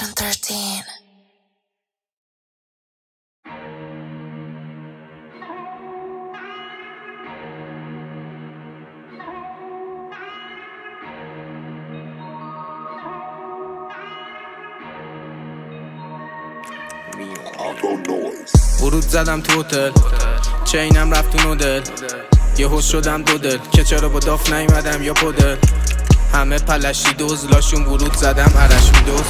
Section 13. ورود زدم تو هتل، چینم رفت تو نودل، یهو شدم دو دل که چرا با داف نیومدم یا پودل. همه پلشی دوز لاشون ورود زدم عرش میدوز،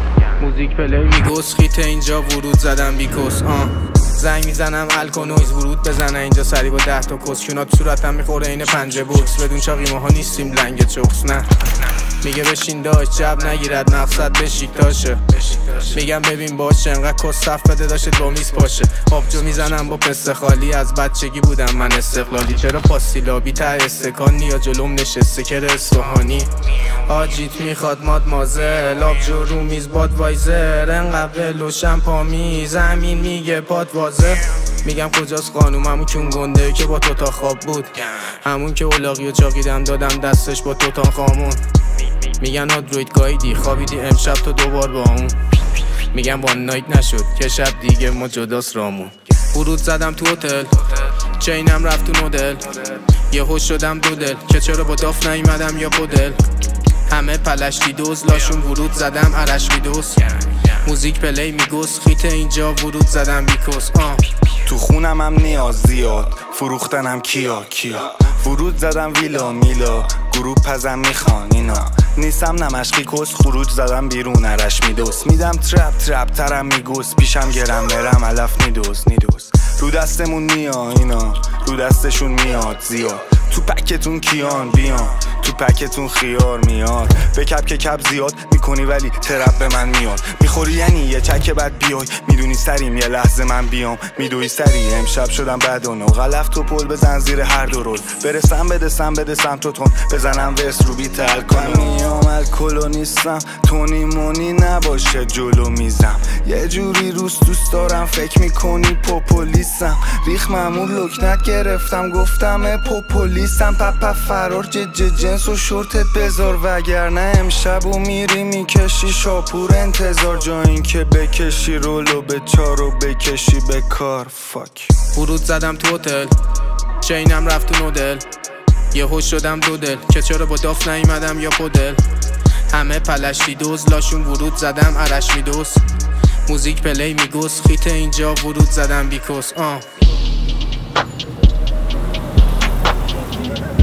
موزیک پلی میگوز خیت اینجا ورود زدم بیکوس. زنگ میزنم الکونویز ورود بزنه اینجا سری با 10 تا کس. شونا تو صورتم میخوره این پنجه بوکس، بدون چاقی ماها نیستیم لنگ چوکس. نه میگه بشین داشت جب نگیرد مقصد بشیک تاشه. میگم ببین باشه انقدر کس صف بده داشت با میز پاشه. آبجو میزنم با پسته خالی، از بچگی بودم من استقلالی. چرا پاستیلابی ته استکانی یا جلوم نشسته که اصفهانی. آجیت میخواد ماد مازل، آبجو رو میز باد وایزر، انقدر ول و شمپامی زمین میگه پاد وازه. میگم کجاست خانوم، همون که اون گنده که با تو تا خواب بود، همون که اولاقی و چاقیدم دادم دستش با تو تا خامون. میگن آدروید گایدی خوابیدی امشب تو دوبار با اون. میگم وان نایت نشد که شب دیگه ما جداست رامون. ورود زدم تو هتل، چینم رفت تو نودل، یهو شدم دو دل که چرا با داف نیومدم یا پودل. همه پلشتی دوز لاشون ورود زدم عرش میدوز، موزیک پلی میگوز خیت اینجا ورود زدم بیکوس. تو خونم هم نیاز زیاد، فروختنم کیا ورود زدم ویلا میلا، گروه پزم میخوان اینا. نیستم نمشقی کس، خروج زدم بیرون عرش میدوز. میدم ترپ ترم میگوز، پیشم گرم برم علف نیدوز. رو دستمون میان اینا، رو دستشون میاد زیاد. تو پکتون کیان بیان، تو پکتون خیار میاد. به کپ که کپ زیاد میکنی ولی ترپ به من میاد. میخوری یعنی یه چکه بعد بیای، میدونی سریم یه لحظه من بیام. میدوی سری امشب شدم بدونو، غلف تو پل بزن زیر هر دو رول. برسم بده سمت تون، بزنم وست رو بیت الکل. میام الکلو نیستم تونی مونی نباشه جلو میزم. یه جوری دوست دارم فکر میکنی پوپولیسم. ریخ معمول لکنت گرفتم گفتم پوپولیسم. پپا فرار جنس و شورتت بذار، وگرنه امشب و میری میکشی شاپور انتظار. جا این که بکشی رولو به چارو بکشی به کار. فاک. ورود زدم تو هتل، چینم رفت تو نودل، یهو شدم دو دل که چرا با داف نیومدم یا پودل. همه پلشتی دوز لاشون ورود زدم عرش میدوز، موزیک پلی میگوز خیت اینجا ورود زدم بیکوس.